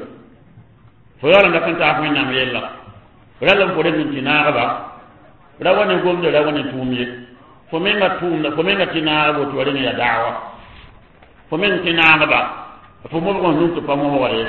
fo yalla ndakan ta fa nyam yella ralam ko den tina ba rawane gomdo rawane tumiye fo menga tunda fo menga tina bo to wari ya da'wa fo men tina ba fo mo ko nunto pa mo wari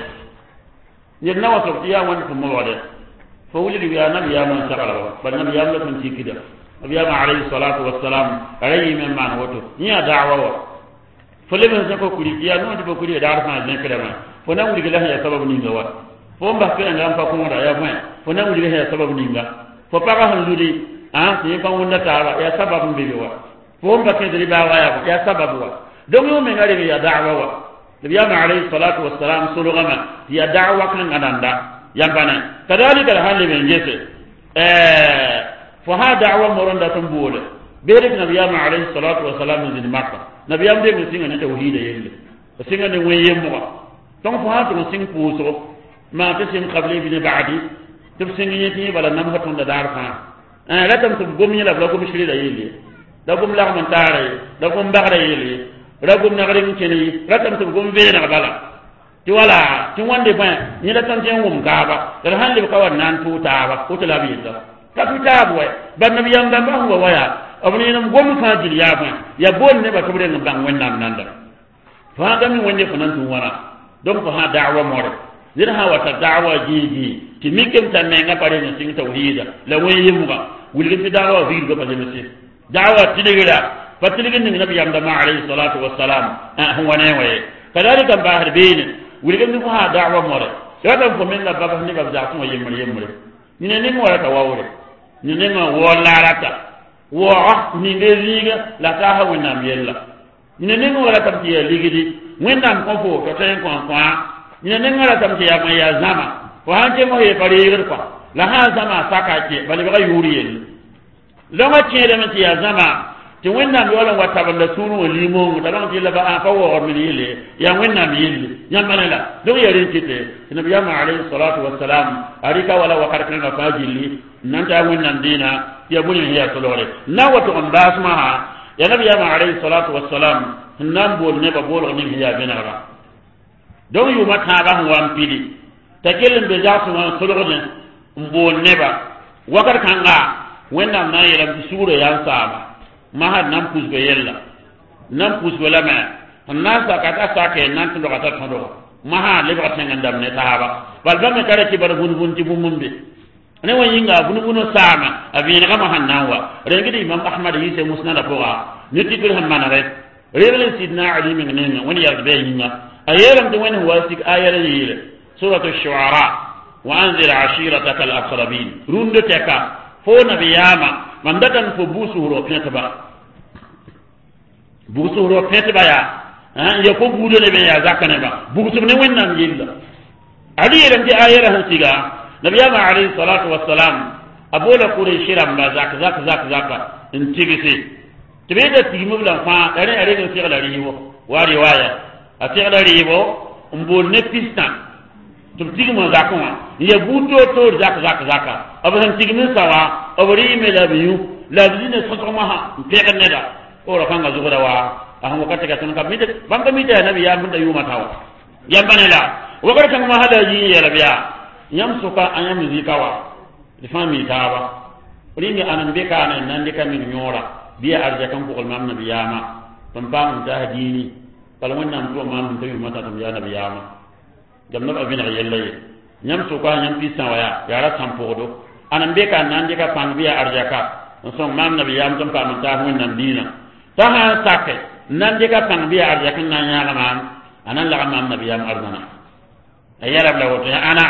ni na wa to ya wan fo mo wari fo wuli ya nabi ya man sakala ba nabi ya man tun tikida nabi ya alayhi salatu wassalam alayhi man man wato ni ya da'wa wa fo le ben ko kuri ya no di kuri da arfa ne kada ma fo na wuli la ya sababu ni ngawa fo mba kena ngam pa ko da ya ma fo na wuli la ya sababu ni nga fo pa ga handudi ni kan wanda tawa ya sababu biwa fo mba ke dali bawa ya sababu wa don yo me ngari ya da'wa wa nabi alayhi salatu wassalam sulugama ya da'wa kan ananda yambana kadalika alhali men jese fo ha da'wa moronda tambole bere nabi alayhi salatu wassalam din makka nabi am de singa ne tauhid yelle singa ne weye mo ton fo ha to sing puso ma ta sin qabli bi ba'di to singa yiti bala nam hatun da darfa la tam tum gomni la gom shiri da yeli da gom la man tare da gom bagara yeli da gom na garin keni la tam tum gom be na bala ti wala ti wande ba ni la tan ten gom gaba da hande ka wan nan tuta ba ko to la bi da ka tuta bo ba nabi yam da ba huwa waya abni nam gom fa jil ya ba ya bon ne ba to be ngam wannan nan da fa ga mi wonde fa nan tun wara donc fa da'wa more zira ha wata da'wa jiji ti mikem tan ne ngapare ne sing tauhida la wayi muga wulgin ti da'wa fi ga pale ne da'wa tidigira fatiligin ni nabi yamda ma alayhi salatu wassalam huwa ne waye kadalika ba harbin wulgin ti ha da'wa more yadam ko min la baba ni baba da ko yemre ni ne mo wala tawawre ni ne ma wala rata wa ni ne liga la ta ha wona miyella ni ne mo wala tam ti ligidi wendam ko fo to ten ko ni ne ngara tam ti ya zama wa hanke mo he pare yir kwa la ha zama saka ke bali ba yuri yen lama ce da mati ya zama ti wannan wala wata banda sunu limo da ban ti la ba fa wo min yele ya wannan yele ya manala do ya rin kite nabi ya alayhi salatu wassalam arika wala wa karkan na fajili nan ta wannan dina ya bunyi ya solore na wato on basma ya nabi ya alayhi salatu wassalam nan bol ne ba bol ni ya benara don yu mata ba wan pili takelen be jaatu wan solore mbo neba wakar kanga wenda na yela sura ya saba mahad nam pusbe yella nam pusbe la ma nasa kata sake nan to kata tondo maha le ba tenga ndam ne taba bal ba me kare ki bar gun ti bumumbe ne won yinga bunu sama abi ne kama hannawa rengidi imam ahmad yise musnad apoga niti bir hamana rek rele sidna ali min ne woni ya be yinga ayeram to woni wasik ayara yile suratu ash-shu'ara وأنذر عشيرتك الأقربين رندتك فون بياما من دتن فبوسه بيتبا بوسه بيتبا يا يكون بودو نبيا زكنبا بوسه من وين نجيل علي رمتي آية هنسيغا نبي عليه الصلاة والسلام أبولا قريش رمبا زك انتيجسي تبيدا تيمو بلا فا أنا أريد أن ريبو ورواية أتيغل ريبو مبول نفسنا tubtigi mo zakuma ya buto to zaka abahan tigmin sawa abari me labiyu labine sotoma ha pega neda ora kanga zugura wa ahmo katika tan kamide bamba mide nabi ya mun da yuma tawa ya banela wakar kan ma hada yi ya rabiya yam suka anyam zikawa di fami taba ringi anan be kana nan de kan min nyora biya arja kan ko mam nabiyama pam ta hadini kala wannan to mam ta yi mata tam ya nabiyama jamna ba bin yallaye nyam suka nyam pisan waya ya ra tampodo anan be kan nan de ka pang biya arja ka so mam nabiyam tam pam ta hun nan dina ta ha sakke nan de ka pang biya arja kan nan ya mam anan la mam nabiyam arzana ayara la woto ya ana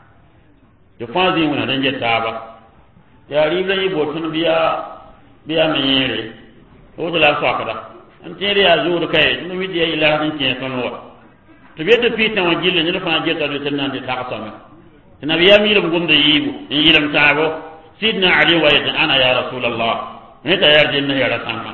de fazi mun dan je taba ya ribla yi botun biya menyere o de la swakada an tere ya zuru kai no mi dia ila han ke sonwa to be to pita wa jille ni fa je ta de tan de ta kasama nabiya mi lam gumda yibu in yilam tabo sidna ali wa ya ana ya rasulullah ne ta yarje ne ya rasama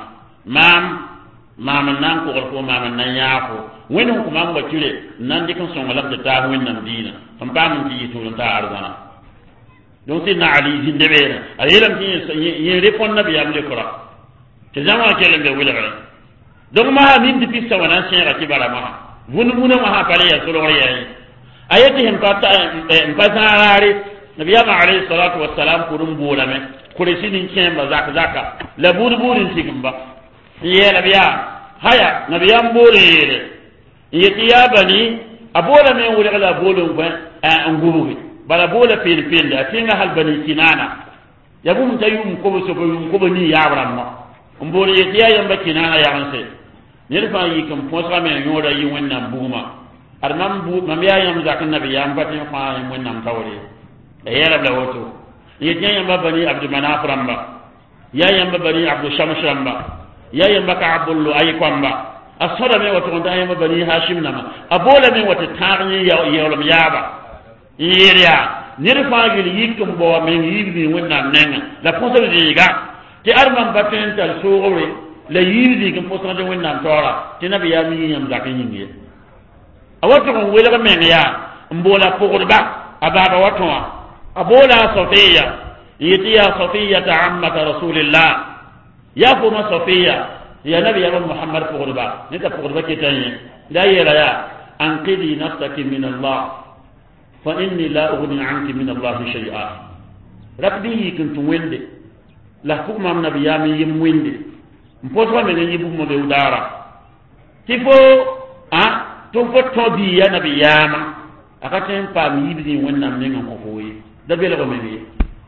mam nan ko ko mam nan ya ko wani ko mam ba kire nan dikan son wala da ta hun nan dina fam ba mun ji to ta arzana don sidna ali jinde be ayilam ti yi repon nabi am le kora te jama ke lembe wala gara don ma min di pista wana sera ki bara ma bunu ma ha pale ya solo yayi ayati him pata mpasarari nabi ya alayhi salatu wassalam kurum bolame kure sinin kemba zaka la burin sigimba ye nabiya haya nabiyam bore yeti ya bani abola men wuri ala bolon ba nguru bala bola fil da tinga hal bani kinana yabum tayum ko so ko ni ya bramma mbore yeti ya yamba kinana ya hanse nirfa yi kam posa men yoda yi wannan buma arnam bu mam ya yam zakan nabiyam batin fa yi wannan tawre da yara da wato yeti ya yamba bani abdul manaf ramba ya yamba bani abdul shams ramba ya yamba ka abdul ay kwamba asara me wato nda yamba bani hashim nama abola me wato tarni ya yawlam yaba yiriya nirfa gil yikum bo men yibi wannan nenga la posa diga ti arman batin tal sugure la yibi gum posa de wannan tora ti nabi ya mi yam zakan yingi awato ko wela men ya mbola pogorba ababa wato abola safiya yiti ya safiya ta ammata rasulillah ya kuma safiya ya nabi ya muhammad pogorba ni ta pogorba ke tanye da yela ya anqidi nafsaki min allah fa inni la ughni anki min allah shay'a rabbi kuntum wende la hukma nabi ya mi yim wende mpoto men yibu mo be udara tifo to foto bi ya nabi yama akaten pa mi yibi wannan men ko foyi da bela ko men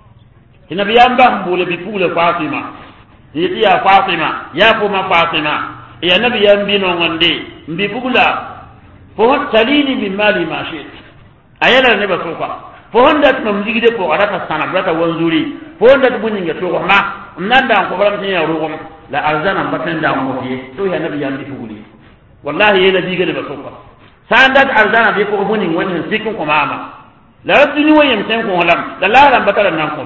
yi nabi yamba mbule bi pule fatima yiti ya fatima ya ko ma fatima ya nabi yambi no ngonde mbi bugula fo talini min mali ma shi ayala ne ba sofa fo honda tum jigide ko arata sana brata wanzuri fo honda bunyi nge to ma nanda ko baram tin ya rugo la arzana batan da mo fi to ya nabi yambi buguli wallahi yana diga da ba sofa sandat arzana be ko bunyi wannan sikin ko mama la rabbi wayem sen ko holam la la batara nan ko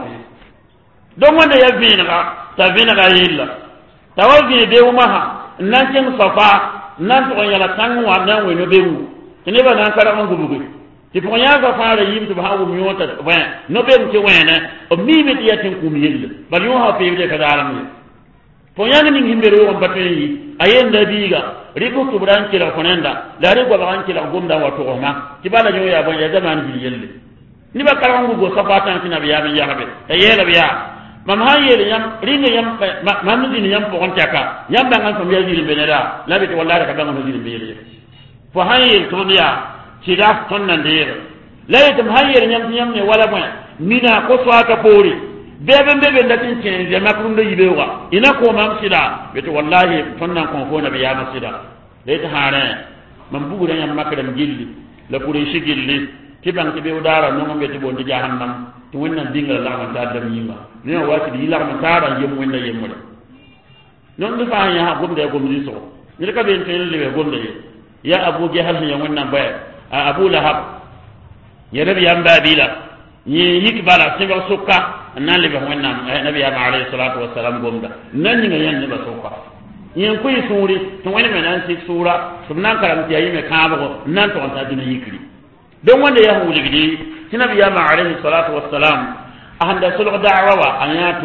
don wanda ya vina ga yilla tawaji be umaha nan tin safa nan to yala tan wa nan we no be wu ne ba nan kara on gubugo ti ko nya ga fara yim to ba wu mi wota wa no be mti wena o mi be yatin kum yilla bal yo ha pe de ka daram ni to nya ni himbe ro on batte yi ayen da biga ribu to bran kila konenda da ribu ba an kila gumda wato ma ti bala yo ya ban ya zaman bi yelle ni ba kara on gubugo safa tan tin biya mi ya habe ayela biya mam hayel yam ringa yam mam din yam ko ontiaka yam bangan fam yaji benera labi to wallahi ka bangan yaji benera fo hayel to dia tidaf ton nan der laytum hayel yam ne wala mo mina ko so ata pori bebe ndatin ken je makrum do yibewa ina ko mam sida beto wallahi ton nan ko fo nabi yama sida leta hare mam bugu yam makadam gilli la puri sigilli kibang tibe udara no ngam beti bondi jahannam to wannan dingal la man ta dam yima ne wati di la man ta da yem wonna yem mo non du fa ya gum de gum di so ni ka ben tel le gum de ya abu jahal ya wannan bay abu lahab ya nabi yam babila ni yikbala siba sukka nan le be wannan nabi ya alayhi salatu wassalam gumda nan ni ngan ne ba sukka yin kuyi suri to wani menan ci sura subnan karam ti ayi me kaabo nan to ta dina yikri don wanda ya huli gidi sinabi ya alayhi salatu wassalam ahanda sulh da'wa wa an